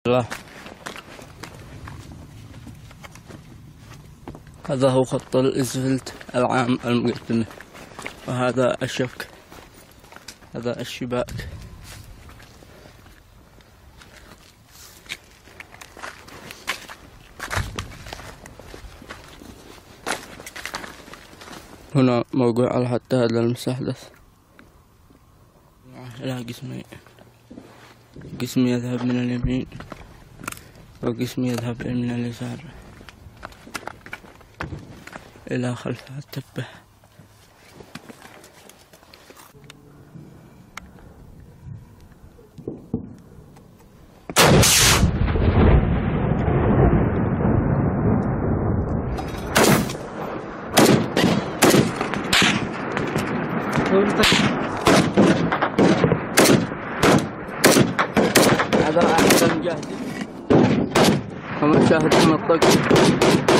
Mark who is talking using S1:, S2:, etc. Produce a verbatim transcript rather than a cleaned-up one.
S1: الله. هذا هو خط الإسفلت العام المقدمة، وهذا الشبك، هذا الشباك. هنا موقع الحتى هذا المستحدث إلى قسمين، قسم يذهب من اليمين وقسم يذهب من اليسار إلى خلف التبة. هذا أحد المجاهدين ومشاهد المنطقة.